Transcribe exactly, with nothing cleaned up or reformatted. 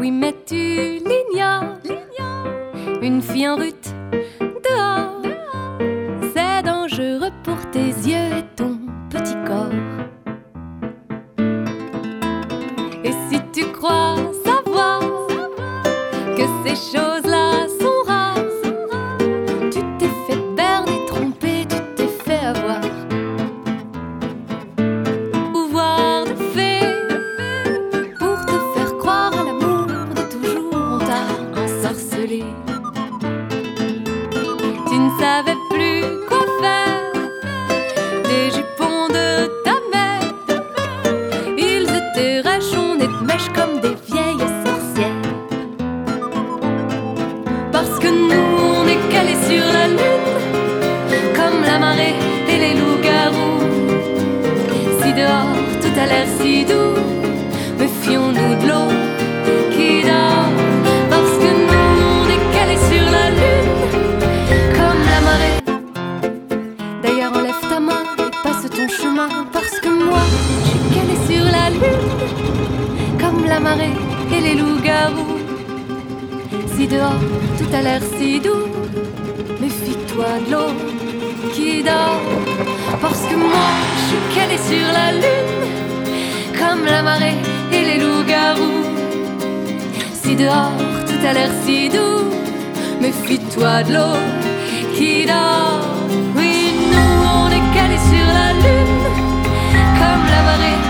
Oui, mais tu l'ignores, une fille en route dehors, c'est dangereux pour tes yeux et ton petit corps. Et si tu crois savoir que ces choses-là sont rares, tu t'es fait berner, tromper, tu t'es fait avoir. Ou voir des fées pour te faire croire à l'amour de toujours. On t'a ensorcelé, tu ne savais plus quoi faire des jupons de ta mère. Ils étaient rachonnés de mèches comme des vieilles sorcières. Parce que nous on est calés sur la lune, comme la marée et les loups-garous. Si dehors tout a l'air si doux, méfions-nous de l'eau qui dort. Parce que nous on est calés sur la lune, comme la marée. D'ailleurs enlève ta main et passe ton chemin, parce que moi je suis calée sur la lune, comme la marée et les loups-garous. Si dehors tout a l'air si doux, méfie-toi de l'eau qui dort. Parce que moi je suis calée sur la lune, comme la marée et les loups-garous. Si dehors tout a l'air si doux, méfie-toi de l'eau qui dort. Oui, nous on est calés sur la lune, comme la marée